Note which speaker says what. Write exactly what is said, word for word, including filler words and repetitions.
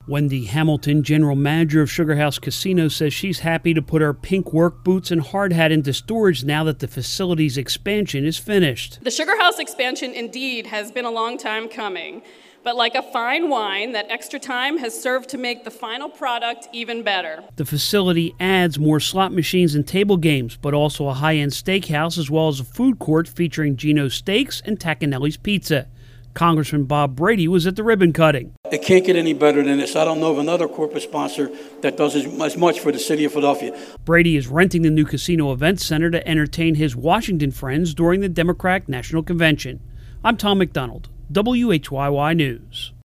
Speaker 1: Wendy Hamilton, general manager of Sugar House Casino, says she's happy to put her pink work boots and hard hat into storage now that the facility's expansion is finished.
Speaker 2: The Sugar House expansion indeed has been a long time coming, but like a fine wine, that extra time has served to make the final product even better.
Speaker 1: The facility adds more slot machines and table games, but also a high-end steakhouse as well as a food court featuring Gino's Steaks and Tacanelli's Pizza. Congressman Bob Brady was at the ribbon cutting.
Speaker 3: It can't get any better than this. I don't know of another corporate sponsor that does as much for the city of Philadelphia.
Speaker 1: Brady is renting the new casino event center to entertain his Washington friends during the Democratic National Convention. I'm Tom McDonald, W H Y Y News.